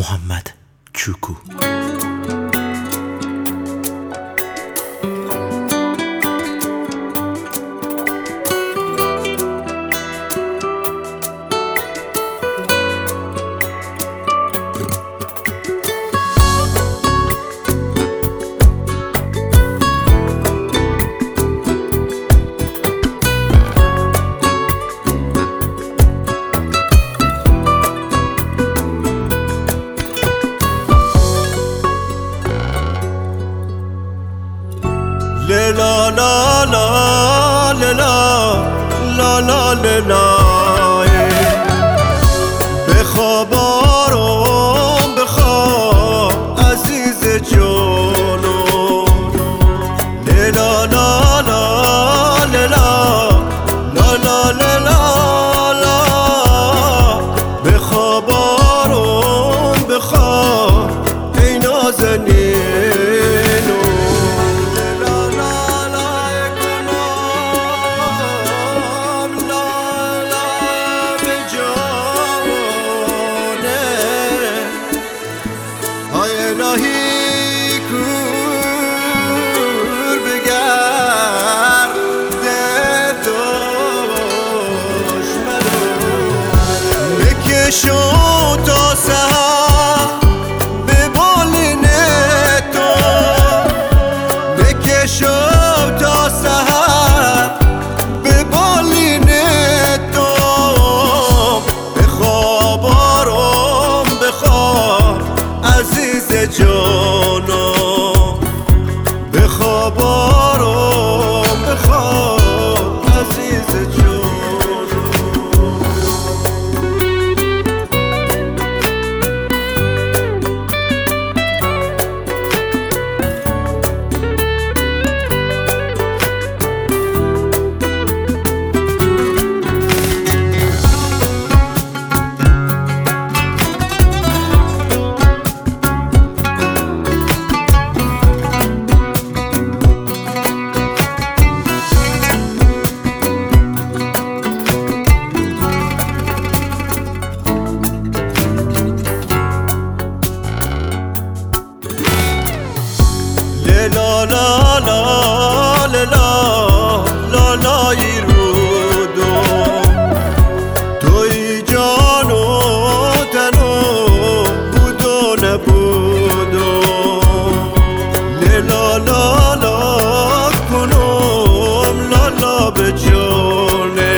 محمد چوکو. لا لا لا لا لا لا لا لا بخواب آرام بخواب عزیز جانم. لا لا لا لا لا لا لا لا بخواب آرام بخواب ای نازنین. الهی کور بگرد دشمنو بکشو تا سحر به بالین تو، بکشو تا سحر به بالین تو. بخواب آرام بخواب عزیز جانم، بخواب آرام بخواب عزیز جانم. لا لا لا لا لا لا ایرودو توی جان و تن و بود و نبودو. لا لا لا کنم لا لا به جانه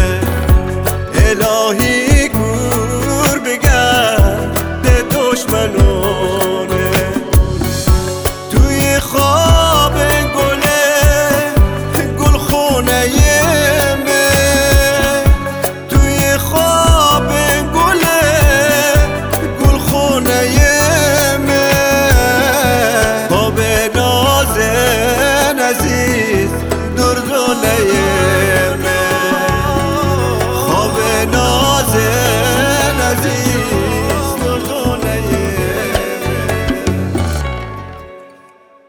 الهی گور بگرد دشمنانه. خواب گل خونه من، توی خواب گل خونه من. خواب نازن عزیز دردونه من، خواب نازن عزیز دردونه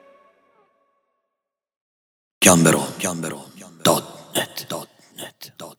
Gambero.net